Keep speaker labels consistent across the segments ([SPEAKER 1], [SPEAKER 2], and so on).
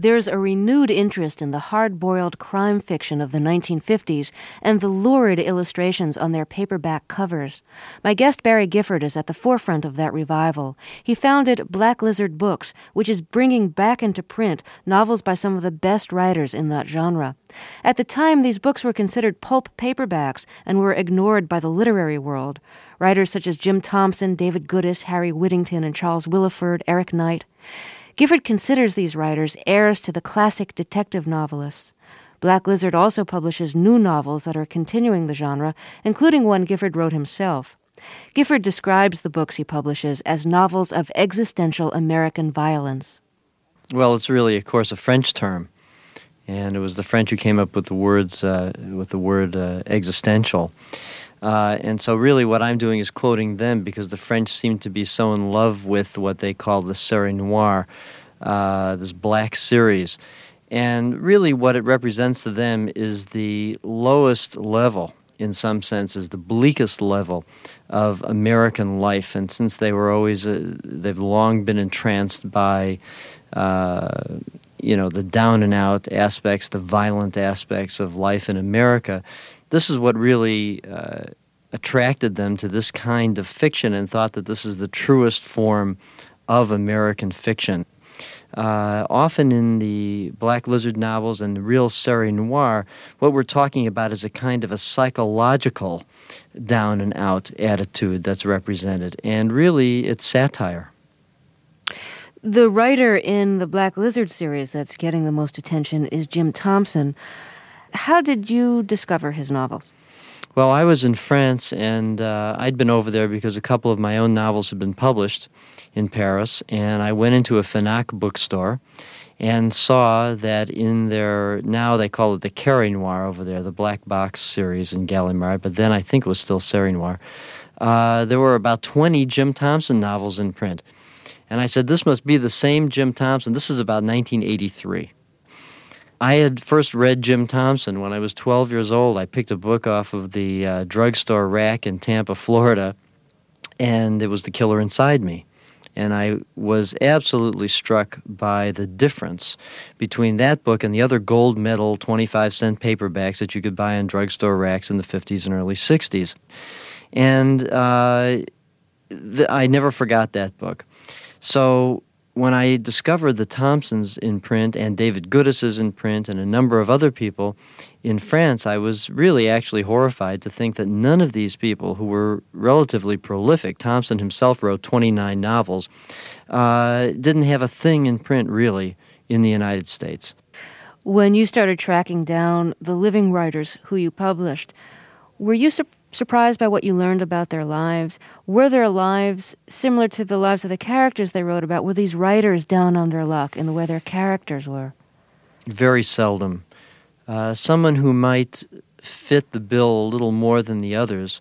[SPEAKER 1] There's a renewed interest in the hard-boiled crime fiction of the 1950s and the lurid illustrations on their paperback covers. My guest Barry Gifford is at the forefront of that revival. He founded Black Lizard Books, which is bringing back into print novels by some of the best writers in that genre. At the time, these books were considered pulp paperbacks and were ignored by the literary world. Writers such as Jim Thompson, David Goodis, Harry Whittington, and Charles Willeford, Eric Knight. Gifford considers these writers heirs to the classic detective novelists. Black Lizard also publishes new novels that are continuing the genre, including one Gifford wrote himself. Gifford describes the books he publishes as novels of existential American violence.
[SPEAKER 2] Well, it's really, of course, a French term, and it was the French who came up with the word existential. And so really what I'm doing is quoting them because the French seem to be so in love with what they call the série noire, this black series. And really what it represents to them is the lowest level, in some senses, the bleakest level of American life. And since they were always, they've long been entranced by, the down and out aspects, the violent aspects of life in America, this is what really attracted them to this kind of fiction and thought that this is the truest form of American fiction. Often in the Black Lizard novels and the real série noire, what we're talking about is a kind of a psychological down and out attitude that's represented. And really, it's satire.
[SPEAKER 1] The writer in the Black Lizard series that's getting the most attention is Jim Thompson. How did you discover his novels?
[SPEAKER 2] Well, I was in France, and I'd been over there because a couple of my own novels had been published in Paris, and I went into a Fnac bookstore and saw that in their, now they call it the Carré Noir over there, the Black Box series in Gallimard, but then I think it was still Série Noire, there were about 20 Jim Thompson novels in print. And I said, this must be the same Jim Thompson. This is about 1983. I had first read Jim Thompson when I was 12 years old. I picked a book off of the drugstore rack in Tampa, Florida, and it was The Killer Inside Me. And I was absolutely struck by the difference between that book and the other gold medal 25-cent paperbacks that you could buy in drugstore racks in the 50s and early 60s. And I never forgot that book. So when I discovered the Thompsons in print and David Goodis is in print and a number of other people in France, I was really actually horrified to think that none of these people who were relatively prolific, Thompson himself wrote 29 novels, didn't have a thing in print really in the United States.
[SPEAKER 1] When you started tracking down the living writers who you published, were you surprised by what you learned about their lives? Were their lives similar to the lives of the characters they wrote about? Were these writers down on their luck in the way their characters were?
[SPEAKER 2] Very seldom. Someone who might fit the bill a little more than the others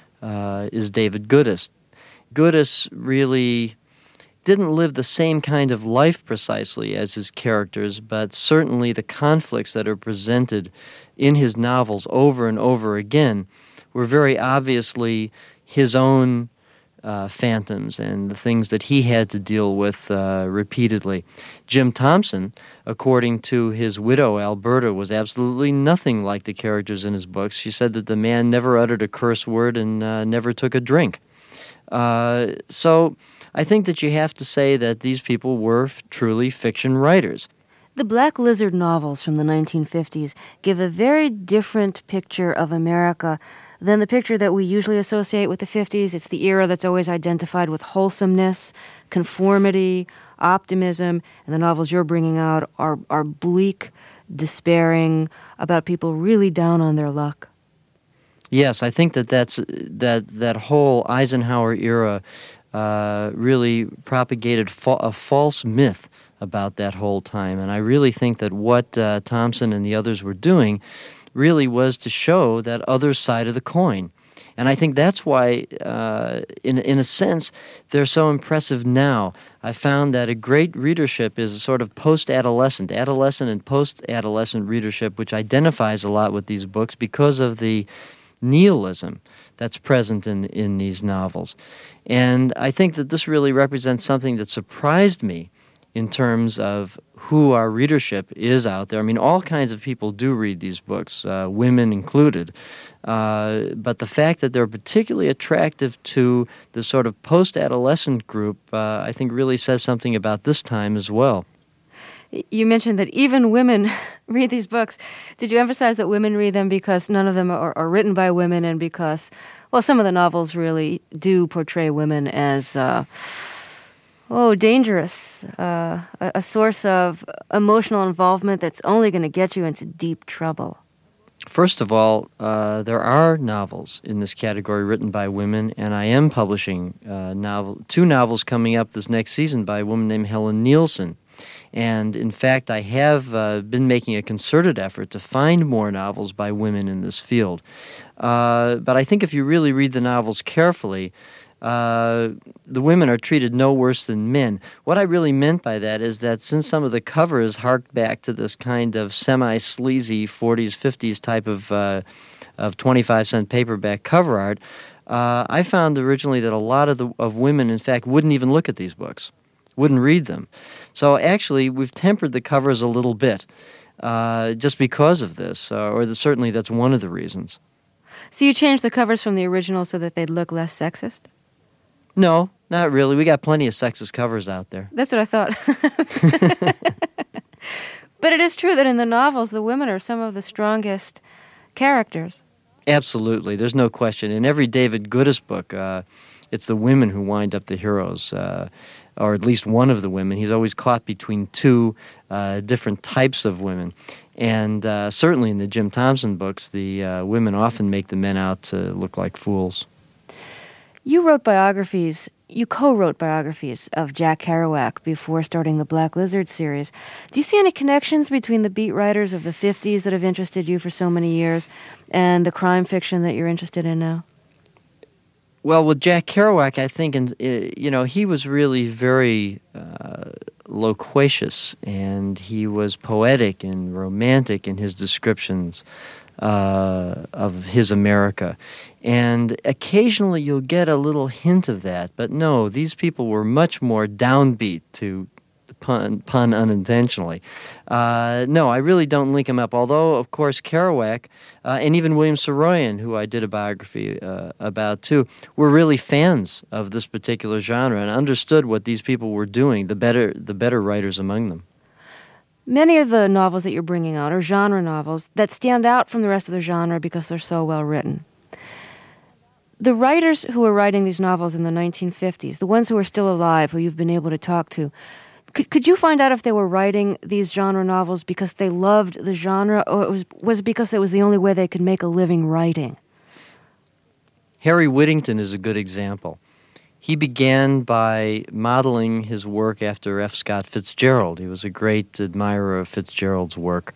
[SPEAKER 2] is David Goodis. Goodis really didn't live the same kind of life precisely as his characters, but certainly the conflicts that are presented in his novels over and over again were very obviously his own phantoms and the things that he had to deal with repeatedly. Jim Thompson, according to his widow, Alberta, was absolutely nothing like the characters in his books. She said that the man never uttered a curse word and never took a drink. So I think that you have to say that these people were truly fiction writers.
[SPEAKER 1] The Black Lizard novels from the 1950s give a very different picture of America than the picture that we usually associate with the 50s. It's the era that's always identified with wholesomeness, conformity, optimism, and the novels you're bringing out are bleak, despairing, about people really down on their luck.
[SPEAKER 2] Yes, I think that whole Eisenhower era really propagated a false myth about that whole time. And I really think that what Thompson and the others were doing really was to show that other side of the coin. And I think that's why, in a sense, they're so impressive now. I found that a great readership is a sort of post-adolescent, adolescent and post-adolescent readership, which identifies a lot with these books because of the nihilism that's present in these novels. And I think that this really represents something that surprised me in terms of who our readership is out there. I mean, all kinds of people do read these books, women included. But the fact that they're particularly attractive to the sort of post-adolescent group, I think really says something about this time as well.
[SPEAKER 1] You mentioned that even women read these books. Did you emphasize that women read them because none of them are written by women and because, well, some of the novels really do portray women as, dangerous, a source of emotional involvement that's only going to get you into deep trouble?
[SPEAKER 2] First of all, there are novels in this category written by women, and I am publishing two novels coming up this next season by a woman named Helen Nielsen. And in fact, I have been making a concerted effort to find more novels by women in this field. But I think if you really read the novels carefully, the women are treated no worse than men. What I really meant by that is that since some of the covers hark back to this kind of semi-sleazy 40s, 50s type of 25-cent paperback cover art, I found originally that a lot of women, in fact, wouldn't even look at these books, wouldn't read them. So actually, we've tempered the covers a little bit just because of this, certainly that's one of the reasons.
[SPEAKER 1] So you changed the covers from the original so that they'd look less sexist?
[SPEAKER 2] No, not really. We got plenty of sexist covers out there.
[SPEAKER 1] That's what I thought. But it is true that in the novels, the women are some of the strongest characters.
[SPEAKER 2] Absolutely. There's no question. In every David Goodis book, it's the women who wind up the heroes, or at least one of the women. He's always caught between two different types of women. And certainly in the Jim Thompson books, the women often make the men out to look like fools.
[SPEAKER 1] You co-wrote biographies of Jack Kerouac before starting the Black Lizard series. Do you see any connections between the beat writers of the 50s that have interested you for so many years and the crime fiction that you're interested in now?
[SPEAKER 2] Well, with Jack Kerouac, I think, he was really very loquacious, and he was poetic and romantic in his descriptions of his America. And occasionally you'll get a little hint of that, but no, these people were much more downbeat, to pun unintentionally. No, I really don't link them up, although, of course, Kerouac and even William Saroyan, who I did a biography about too, were really fans of this particular genre and understood what these people were doing, the better writers among them.
[SPEAKER 1] Many of the novels that you're bringing out are genre novels that stand out from the rest of the genre because they're so well written. The writers who were writing these novels in the 1950s, the ones who are still alive, who you've been able to talk to, could you find out if they were writing these genre novels because they loved the genre, or was it because it was the only way they could make a living writing?
[SPEAKER 2] Harry Whittington is a good example. He began by modeling his work after F. Scott Fitzgerald. He was a great admirer of Fitzgerald's work.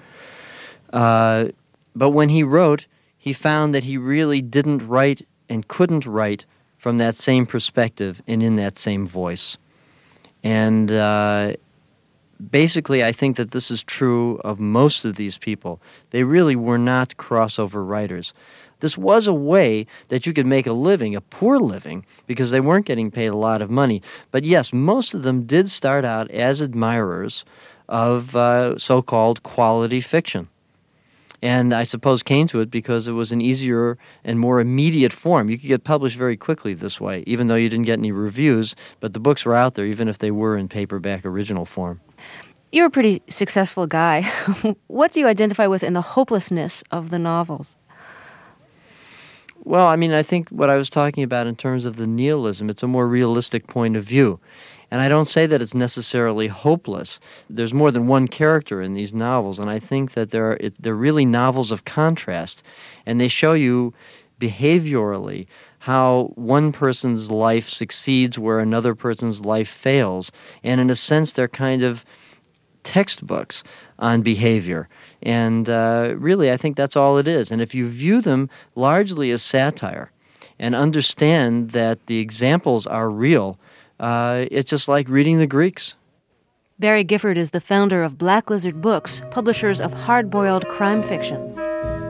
[SPEAKER 2] But when he wrote, he found that he really didn't write and couldn't write from that same perspective and in that same voice. And basically, I think that this is true of most of these people. They really were not crossover writers. This was a way that you could make a living, a poor living, because they weren't getting paid a lot of money. But yes, most of them did start out as admirers of so-called quality fiction. And I suppose came to it because it was an easier and more immediate form. You could get published very quickly this way, even though you didn't get any reviews, but the books were out there, even if they were in paperback original form.
[SPEAKER 1] You're a pretty successful guy. What do you identify with in the hopelessness of the novels?
[SPEAKER 2] Well, I mean, I think what I was talking about in terms of the nihilism, it's a more realistic point of view. And I don't say that it's necessarily hopeless. There's more than one character in these novels, and I think that they're really novels of contrast. And they show you behaviorally how one person's life succeeds where another person's life fails. And in a sense, they're kind of textbooks on behavior. And really, I think that's all it is. And if you view them largely as satire and understand that the examples are real, it's just like reading the Greeks.
[SPEAKER 1] Barry Gifford is the founder of Black Lizard Books, publishers of hard-boiled crime fiction.